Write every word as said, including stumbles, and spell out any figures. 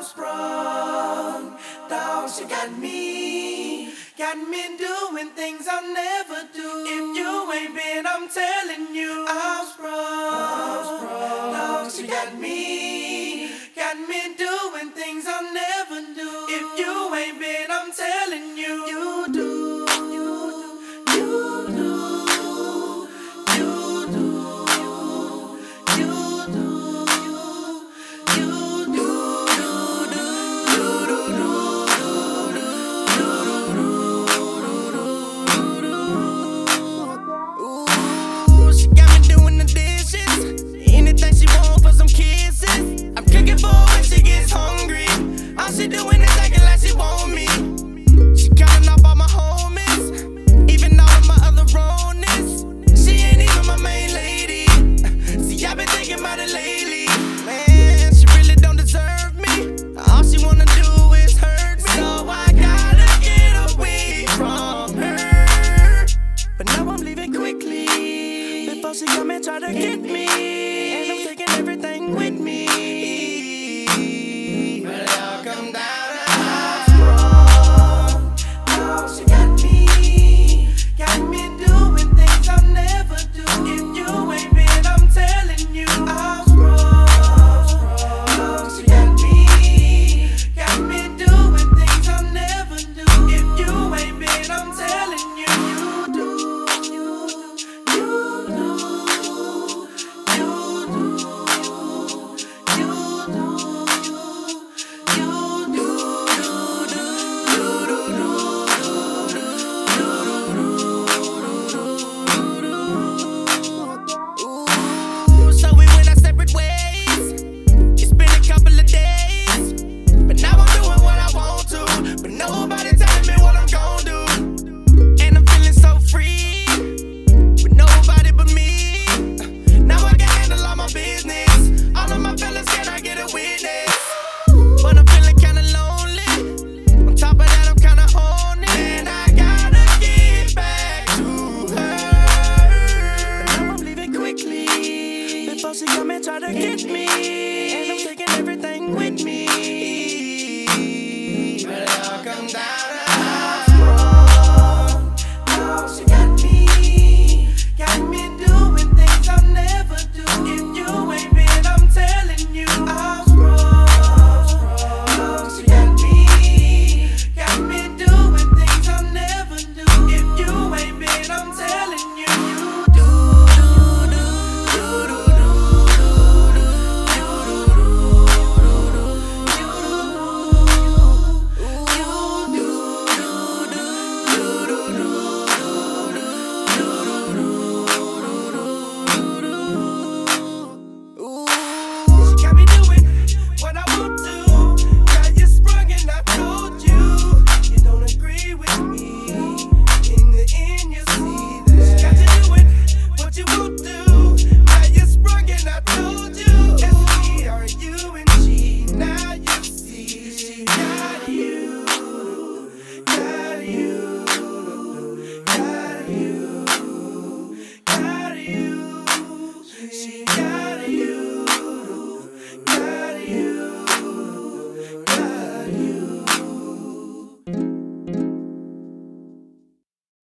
sprung. Dog, she got me, got me doing things I'll never do. If you ain't been, I'm telling you, I'm sprung. Dog, she got me, got me doing things I'll never do. If you ain't been, I'm telling you, you do. She doing it acting like she want me. She counting up all my homies, even all of my other wrongness. She ain't even my main lady. See, I've been thinking about it lately. Man, she really don't deserve me. All she wanna do is hurt me. So I gotta get away from her. But now I'm leaving quickly before she come and try to get me. And I'm taking everything with me. Come down. She come and try to get me, and I'm taking everything with me.